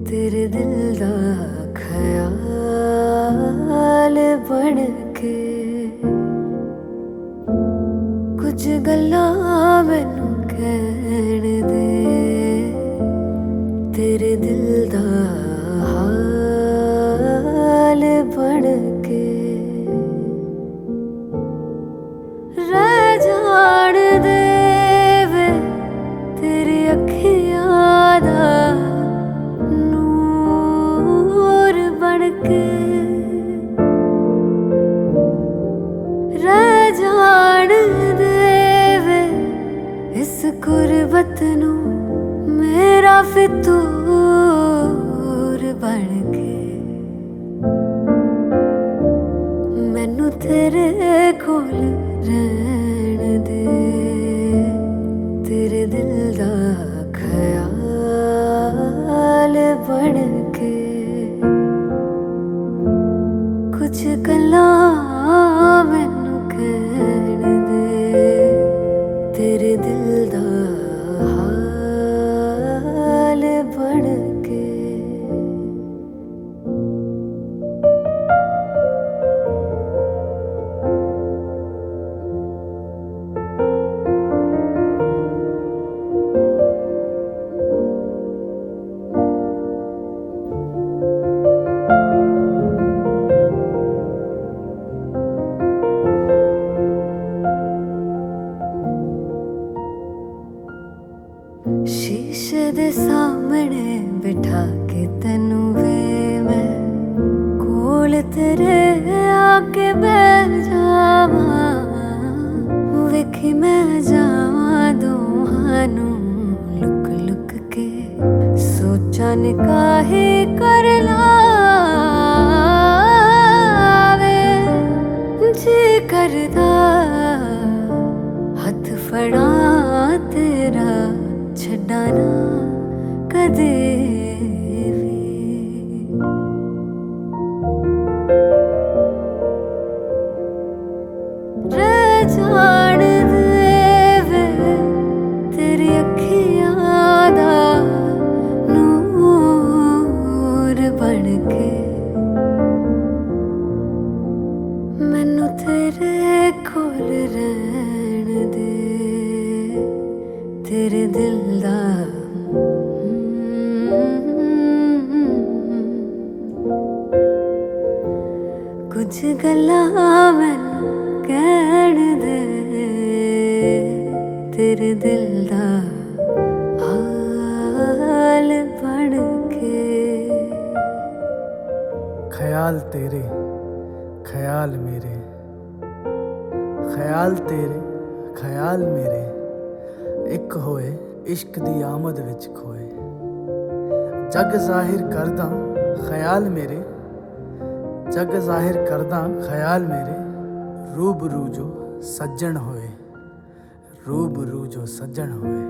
तेरे दिल दा ख्याल बन के कुछ गल्लां मैनू कहण दे। तेरे दिल दा हाल बन के रह जाण दे वे तेरी अखियां दा नूर बन के। रह जाण दे वे इस गुरबत नू मेरा फितूर बन के। मैनू तेरे कोल रहण दे। तेरे दिल दा ख्याल बन के कुछ गल्लां मैनू कहण दे। तेरे दिल दा हाल बन के। शीशे दे सामने बिठा के तैनू वे मैं कोल तेरे आके बैठ जावां। वेखी मैं जावां दोहां नू लुक लुक के सोचां निकाही कर लावे। जी करदा हथ फड़ां तेरा छड्डां ना कदे भी। रह जाण दे वे तेरी अखियां दा नूर बन के। मैनू तेरे कोल रहण दे। तेरे दिल दा कुछ गल्लां मैनू कहण दे। तेरे दिल दा हाल बन के। ख्याल तेरे ख्याल मेरे, ख्याल तेरे ख्याल मेरे एक होए इश्क दी आमद विच खोए। जग ज़ाहिर करदा ख्याल मेरे, जग ज़ाहिर करदा ख्याल मेरे। रूबरू जो सज्जन होए, रूबरू जो सज्जन होए।